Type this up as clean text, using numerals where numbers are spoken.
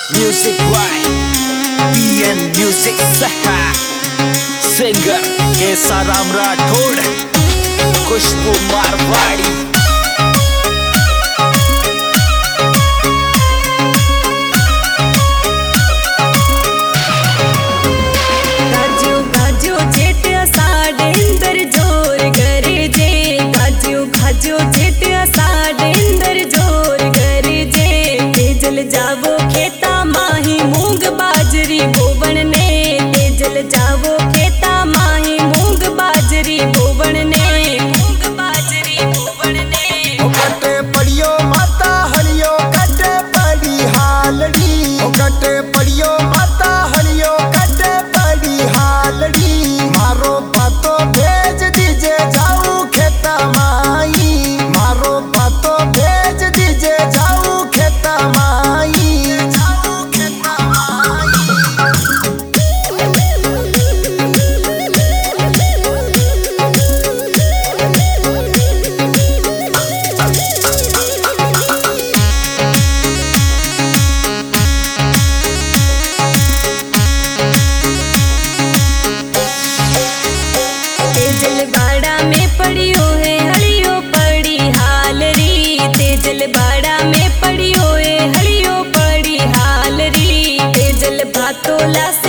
Music by PN Music Saha. Singer Kesaram Rathod, Khushbu Marwadi. जावो खेता माही मूंग बाजरी बोवण ने तेजल जावो खेता माही मूंग बाजरी बोवण ने मूंग बाजरी बोवण ने कटे पड़ियो माता हलियो कटे पड़ी हालड़ी कटे पड़ियो माता हलियो कटे पड़ी हालड़ी मारो बातो भेज दीजे जाऊ खेता माई मारो बातो भेज दीजे जाऊ खेता माई बाड़ा में पड़ियो है हलियो पड़ी हालरी तेजल बाड़ा में पड़ियो है हलियो पड़ी हालरी तेजल भातोला